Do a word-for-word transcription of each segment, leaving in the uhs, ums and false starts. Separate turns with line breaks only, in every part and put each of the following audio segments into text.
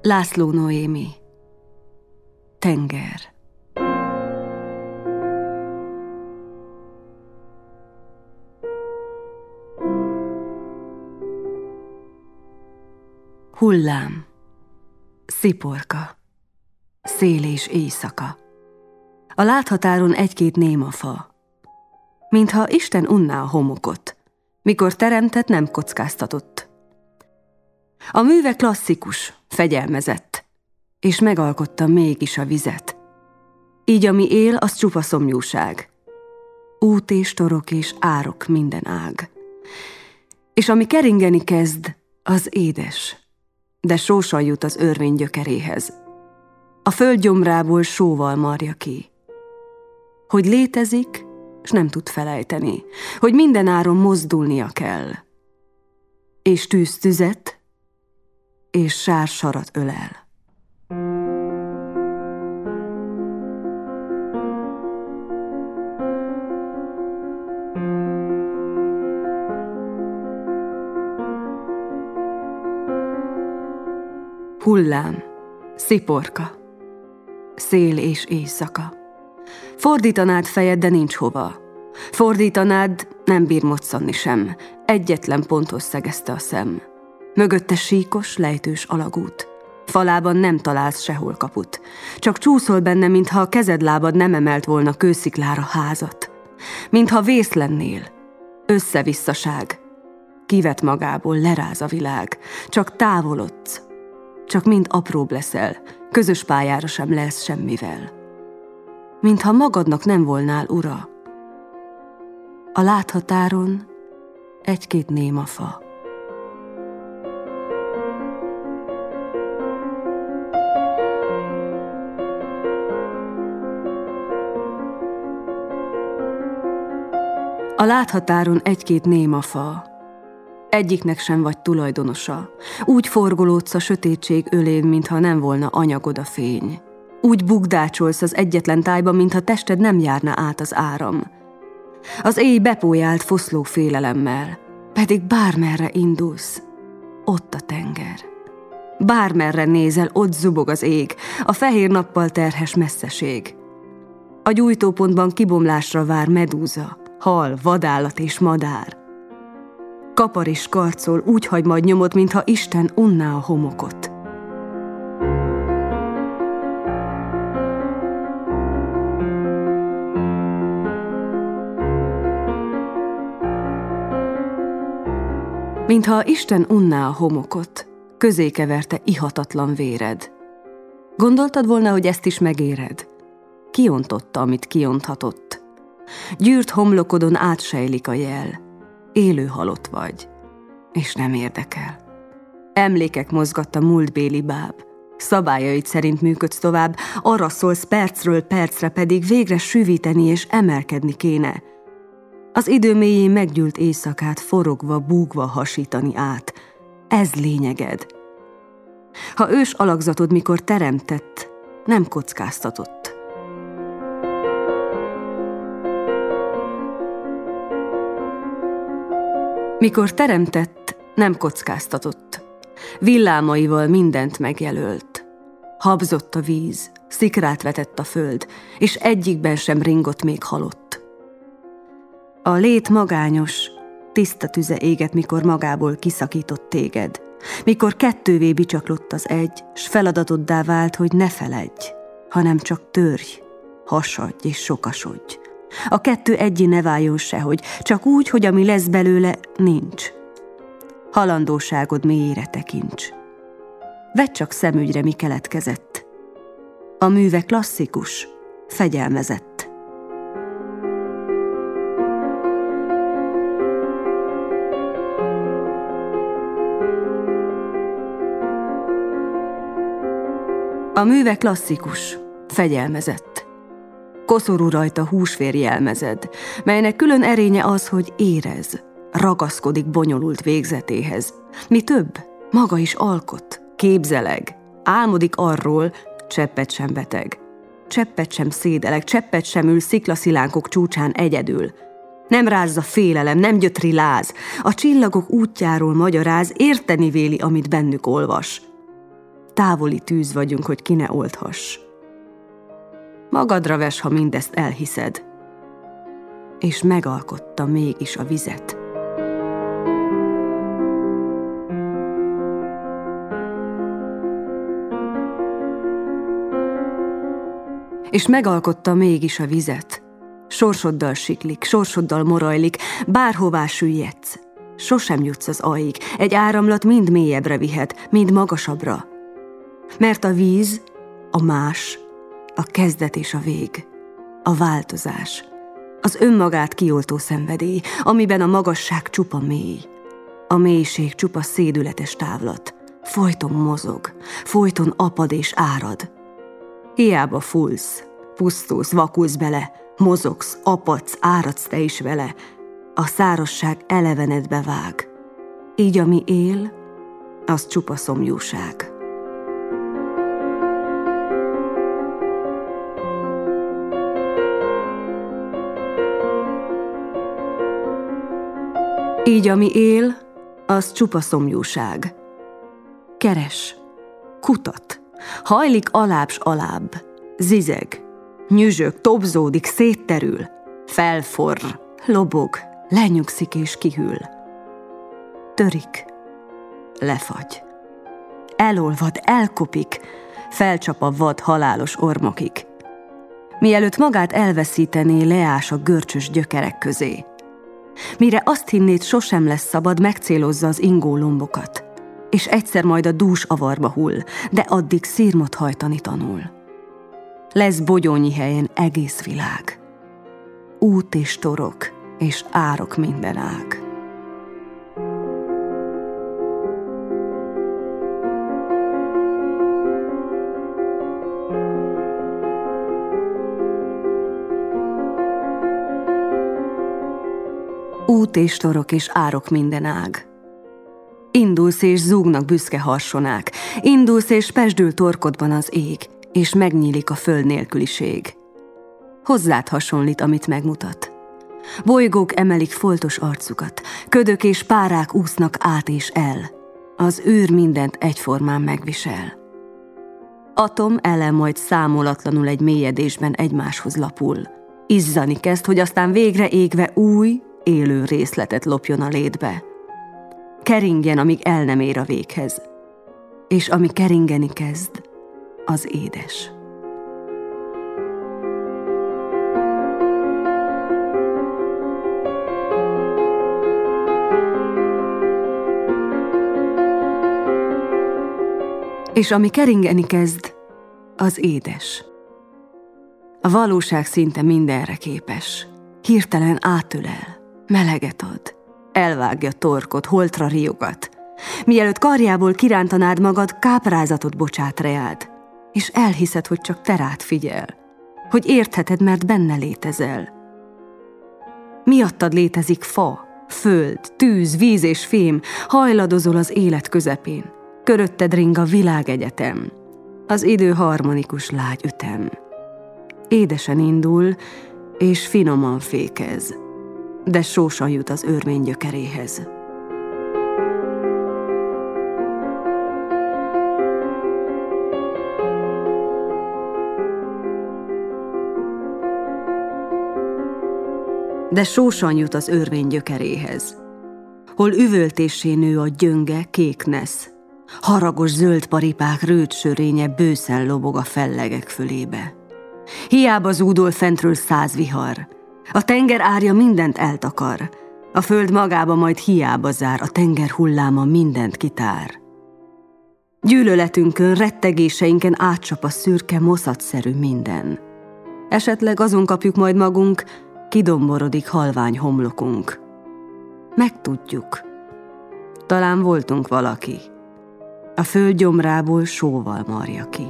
László Noémi. Tenger. Hullám, sziporka, szél és éjszaka. A láthatáron egy-két néma fa. Mintha Isten unná a homokot, mikor teremtett, nem kockáztatott. A műve klasszikus, fegyelmezett, és megalkotta mégis a vizet. Így ami él, az csupa szomjúság. Út és torok és árok minden ág. És ami keringeni kezd, az édes, de sósan jut az örvény gyökeréhez. A föld gyomrából sóval marja ki. Hogy létezik, s nem tud felejteni, hogy minden áron mozdulnia kell. És tűz tüzet, és sár sarat ölel. Hullám, sziporka, szél és éjszaka. Fordítanád fejed, de nincs hova. Fordítanád, nem bír moccanni sem. Egyetlen ponthoz szegezte a szem. Mögötte síkos, lejtős alagút. Falában nem találsz sehol kaput. Csak csúszol benne, mintha a kezed-lábad nem emelt volna kősziklára házat. Mintha vész lennél. Összevisszaság. Kivet magából, leráz a világ. Csak távolodsz. Csak mind apróbb leszel. Közös pályára sem lesz semmivel. Mintha magadnak nem volnál ura. A láthatáron egy-két néma fa. A láthatáron egy-két néma fa. Egyiknek sem vagy tulajdonosa. Úgy forgolódsz a sötétség ölén, mintha nem volna anyagod a fény. Úgy bugdácsolsz az egyetlen tájba, mintha tested nem járna át az áram. Az éj bepójált foszló félelemmel, pedig bármerre indulsz, ott a tenger. Bármerre nézel, ott zubog az ég, a fehér nappal terhes messzeség. A gyújtópontban kibomlásra vár medúza, hal, vadállat és madár. Kapar és karcol, úgy hagy majd nyomot, mintha Isten unná a homokot. Mintha Isten unná a homokot, közé keverte ihatatlan véred. Gondoltad volna, hogy ezt is megéred? Kiontotta, amit kionthatott. Gyűrt homlokodon átsejlik a jel. Élő halott vagy, és nem érdekel. Emlékek mozgatta múltbéli báb. Szabályait szerint működsz tovább, arra szólsz percről percre, pedig végre sűvíteni és emelkedni kéne. Az idő mélyén meggyűlt éjszakát forogva, búgva hasítani át. Ez lényeged. Ha ős alakzatod mikor teremtett, nem kockáztatott. Mikor teremtett, nem kockáztatott. Villámaival mindent megjelölt. Habzott a víz, szikrát vetett a föld, és egyikben sem ringott még halott. A lét magányos, tiszta tüze égett, mikor magából kiszakított téged. Mikor kettővé bicsaklott az egy, s feladatoddá vált, hogy ne feledj, hanem csak törj, hasadj és sokasodj. A kettő egyé ne váljon sehogy, csak úgy, hogy ami lesz belőle, nincs. Halandóságod mélyére tekints. Vedd csak szemügyre, mi keletkezett. A műve klasszikus, fegyelmezett. A műve klasszikus, fegyelmezett. Koszorú rajta húsvér jelmezed, melynek külön erénye az, hogy érez, ragaszkodik bonyolult végzetéhez. Mi több, maga is alkot, képzeleg, álmodik arról, cseppet sem beteg. Cseppet sem szédeleg, cseppet sem ül sziklaszilánkok csúcsán egyedül. Nem rázza félelem, nem gyötri láz, a csillagok útjáról magyaráz, érteni véli, amit bennük olvas. távoli tűz vagyunk, hogy ki ne oldhass. Magadra ves, ha mindezt elhiszed. És megalkotta mégis a vizet. És megalkotta mégis a vizet. Sorsoddal siklik, sorsoddal morajlik, bárhová süllyedsz. Sosem jutsz az aljig, egy áramlat mind mélyebbre vihet, mind magasabbra. Mert a víz, a más, a kezdet és a vég, a változás, az önmagát kioltó szenvedély, amiben a magasság csupa mély, a mélység csupa szédületes távlat, folyton mozog, folyton apad és árad. Hiába fúlsz, pusztulsz, vakulsz bele, mozogsz, apadsz, áradsz te is vele, a szárazság elevenedbe vág. Így ami él, az csupa szomjúság. Így ami él, az csupa szomjúság. Keres, kutat, hajlik alább s alább, zizeg, nyüzsög, tobzódik, szétterül, felforr, lobog, lenyugszik és kihűl. Törik, lefagy, elolvad, elkopik, felcsap a vad halálos ormokig. Mielőtt magát elveszítené, leás a görcsös gyökerek közé. Mire azt hinnéd, sosem lesz szabad, megcélozza az ingó lombokat, és egyszer majd a dús avarba hull, de addig szirmot hajtani tanul. Lesz bogyónyi helyen egész világ, út és torok, és árok minden ág. Út és torok és árok minden ág. Indulsz és zúgnak büszke harsonák, indulsz és pesdül torkodban az ég, és megnyílik a föld nélküliség. Hozzád hasonlít, amit megmutat. Bolygók emelik foltos arcukat, ködök és párák úsznak át és el. Az űr mindent egyformán megvisel. Atom ellen majd számolatlanul egy mélyedésben egymáshoz lapul. Izzani kezd, hogy aztán végre égve új, élő részletet lopjon a létbe. Keringjen, amíg el nem ér a véghez. És ami keringeni kezd, az édes. És ami keringeni kezd, az édes. A valóság szinte mindenre képes. Hirtelen átölel, meleget ad, elvágja torkot, holtra riogat. Mielőtt karjából kirántanád magad, káprázatot bocsát reád, és elhiszed, hogy csak te rád figyel, hogy értheted, mert benne létezel. Miattad létezik fa, föld, tűz, víz és fém, hajladozol az élet közepén. Körötted ring a világegyetem, az idő harmonikus lágy ütem. Édesen indul, és finoman fékez, de sósan jut az örmény gyökeréhez. De sósan jut az örvény gyökeréhez, hol üvöltésé nő a gyönge kék nesz, haragos zöld paripák rőt sörénye bőszen lobog a fellegek fölébe. Hiába zúdol fentről száz vihar, a tenger árja mindent eltakar, a föld magába majd hiába zár, a tenger hulláma mindent kitár. Gyűlöletünkön, rettegéseinken átcsap a szürke, moszatszerű minden. Esetleg azon kapjuk majd magunk, kidomborodik halvány homlokunk. Megtudjuk. Talán voltunk valaki. A föld gyomrából sóval marja ki.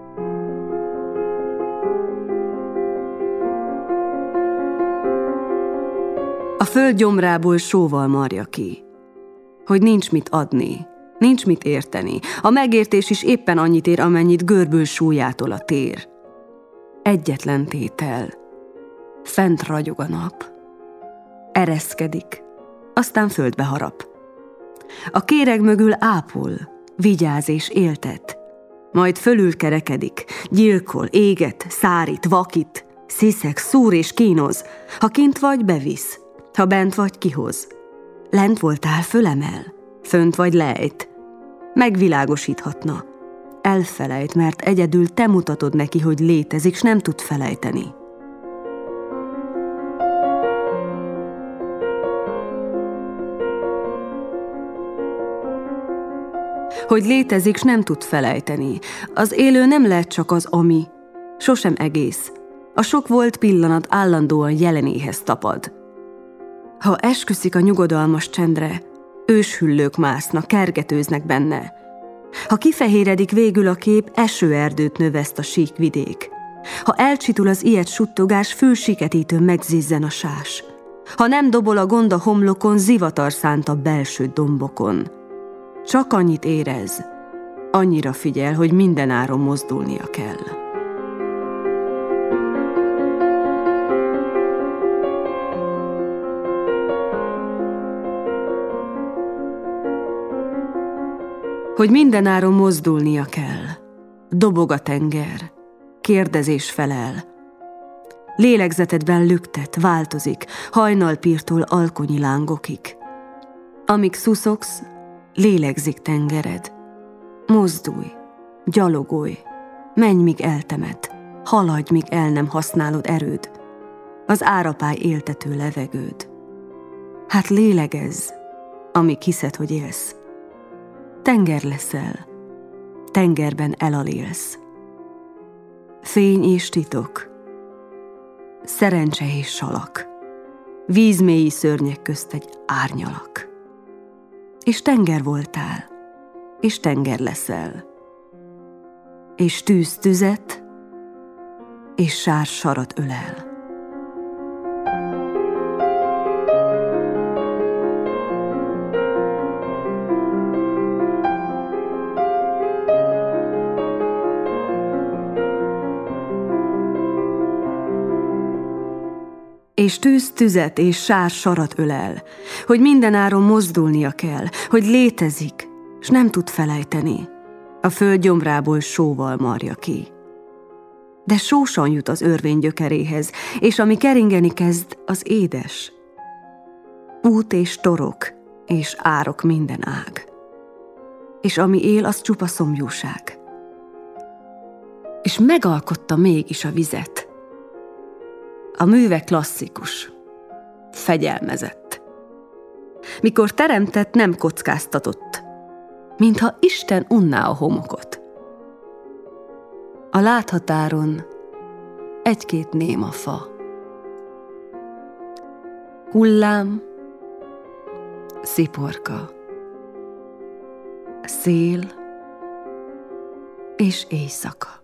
A föld gyomrából sóval marja ki, hogy nincs mit adni, nincs mit érteni. A megértés is éppen annyit ér, amennyit görbül súlyától a tér. Egyetlen tétel. Fent ragyog a nap. Ereszkedik, aztán földbe harap. A kéreg mögül ápol, vigyáz és éltet. majd fölül kerekedik, gyilkol, éget, szárít, vakít, sziszeg, szúr és kínoz, ha kint vagy, bevisz, ha bent vagy, kihoz. Lent voltál, fölemel, fönt vagy, lejt. Megvilágosíthatna. Elfelejt, mert egyedül te mutatod neki, hogy létezik, s nem tud felejteni. Hogy létezik, s nem tud felejteni. Az élő nem lehet csak az ami, sosem egész. A sok volt pillanat állandóan jelenéhez tapad. Ha esküszik a nyugodalmas csendre, őshüllők másznak, kergetőznek benne. Ha kifehéredik végül a kép, esőerdőt növeszt a sík vidék. Ha elcsitul az ilyet suttogás, fülsiketítőn megzizzen a sás. Ha nem dobol a gond a homlokon, zivatar szánt a belső dombokon. Csak annyit érez, annyira figyel, hogy mindenáron mozdulnia kell. Hogy mindenáron mozdulnia kell. Dobog a tenger, kérdezés felel. Lélegzetedben lüktet, változik, hajnalpírtól alkonyi lángokig. Amíg szuszogsz, lélegzik tengered. Mozdulj, gyalogolj, menj, míg eltemet, haladj, míg el nem használod erőd, az árapály éltető levegőd. Hát lélegezz, amíg hiszed, hogy élsz. Tenger leszel, tengerben elalélsz. Fény és titok, szerencse és salak, vízmélyi szörnyek közt egy árnyalak. És tenger voltál, és tenger leszel, és tűz tüzet, és sár sarat ölel. És tűz tüzet és sár sarat ölel, hogy mindenáron mozdulnia kell, hogy létezik, s nem tud felejteni, a föld gyomrából sóval marja ki. De sósan jut az örvény gyökeréhez, és ami keringeni kezd, az édes. Út és torok, és árok minden ág. És ami él, az csupa szomjúság. És megalkotta mégis a vizet. A műve klasszikus, fegyelmezett. Mikor teremtett, nem kockáztatott, mintha Isten unná a homokot. A láthatáron egy-két néma fa. Hullám, sziporka, szél és éjszaka.